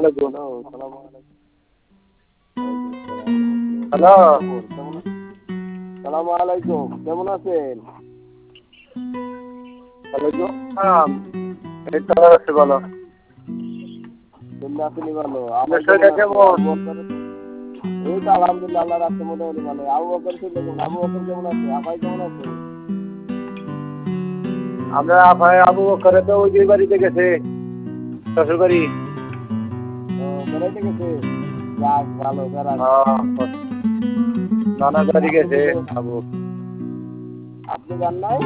আলাইকুম। হ্যালো, সালাম আলাইকুম। হ্যালো। সালাম আলাইকুম, কেমন আছেন? ওয়ালাইকুম আসসালাম। এই তো আছে ভালো। কেমন আছেন ভালো? আপনার শরীরটা কেমন? এই তো আলহামদুলিল্লাহ, আল্লাহ রাখছে মোটামুটি ভালো। আবু বকর ছিল কেমন? আবু বকর কেমন আছে? আপাই কেমন আছে? আমরা আবু বকর তো ওই যে বাড়িতে গেছে, শ্বশুর বাড়ি। ও, বেড়াইতে গেছে? যাক ভালো, বেড়াক। নানা বাড়ি গেছে আবু। আপনি যান নাই?